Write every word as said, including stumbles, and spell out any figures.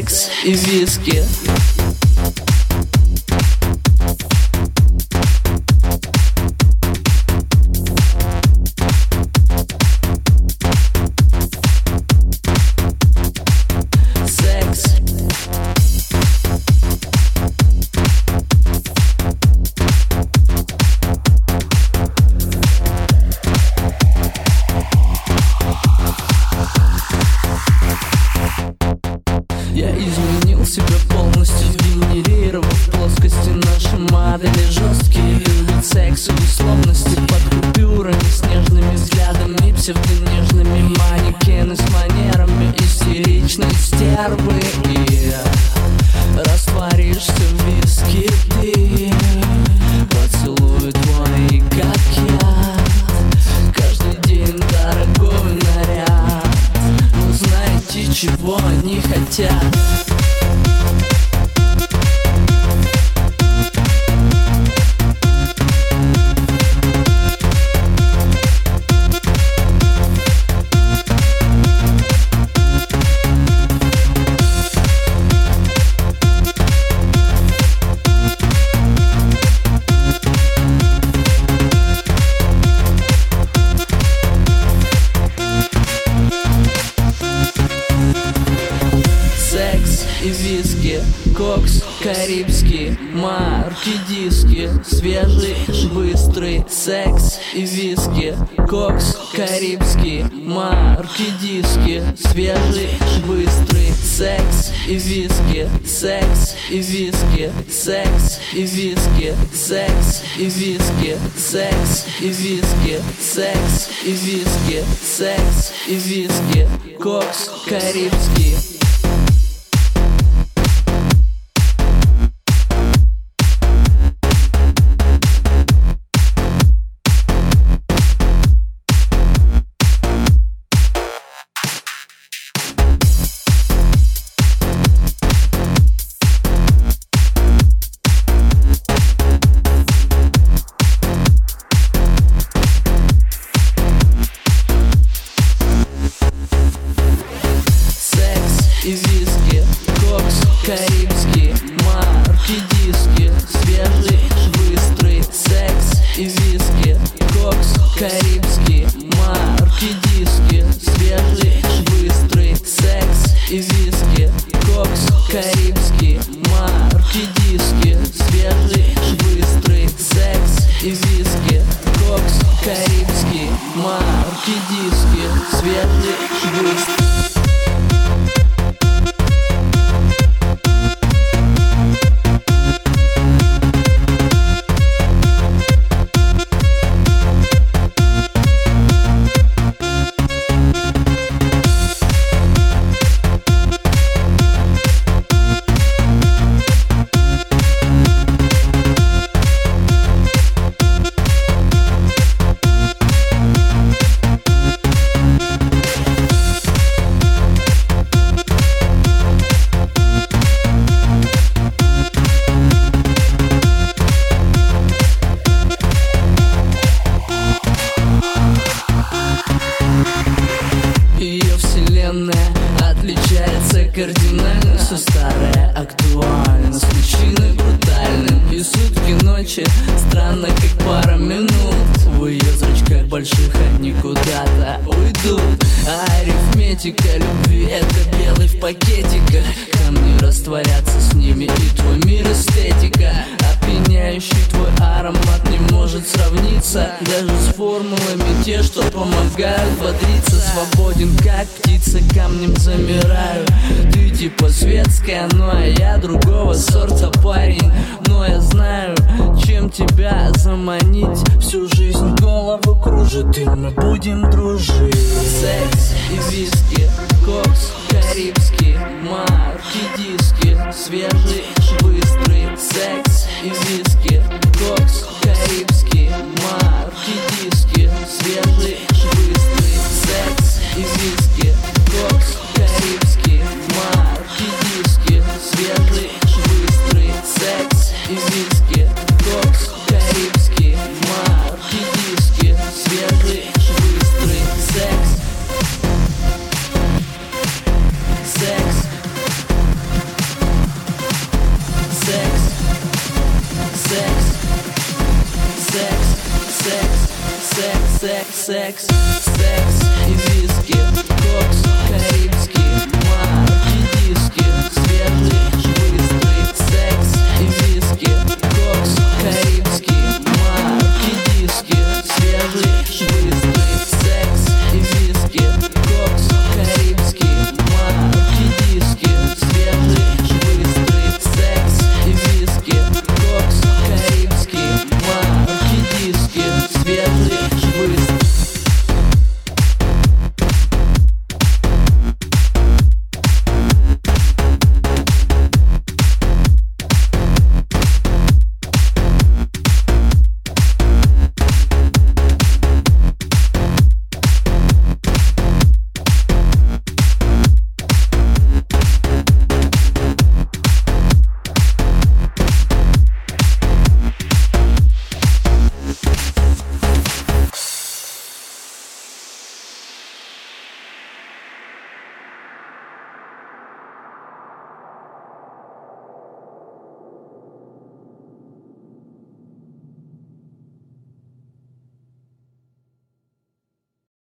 секс и виски. Я изменил себя полностью, генерировав плоскости наши модели жесткие. Любит секс и условности под купюрами, с нежными взглядами, псевдонежными манекены с манерами истеричной стервы. И растворишься в виски ты, поцелуй твой как яд, каждый день дорогой наряд. Но знаете, чего они хотят? И виски, кокс, карибский, марки, диски, свежий, быстрый секс и виски, кокс, карибский, марки, диски, свежий, быстрый секс и виски, секс и виски, секс и виски, секс и виски, секс и виски, секс и виски, секс и виски, кокс, карибский. И виски, кокс, карибский, марки, диски, свежий, быстрый секс и виски, кокс, карибский, марки, диски, свежий, быстрый секс и виски, кокс, карибский, марки, диски, свежий, быстрый секс и виски, кокс, карибский, марки, диски, свежий, быстрый. Ее вселенная отличается кардинально, все старое актуально, с причиной брутальным. И сутки ночи странно, как пара минут. В ее зрачках больших они куда-то уйдут. А арифметика любви — это белый в пакетиках. Камни растворятся с ними, и твой мир эстетика. Опьяняющий твой аромат не может сравниться даже с формулами, те, что помогают бодриться. Свободен, как птица, камнем замираю. Ты типа светская, ну а я другого сорта парень. Но я знаю, чем тебя заманить. Всю жизнь голову кружит, и мы будем дружить. Секс и виски, кокс, карибский, марки, диски, свежий, быстрый секс и виски, кокс, карибский, марки, диски, свежий, быстрый секс и виски, кокс, карибский, марки, диски, свежий, быстрый секс и виски, кокс, карибский, марки, диски, свежий, быстрый секс. Секс. секс, секс, иди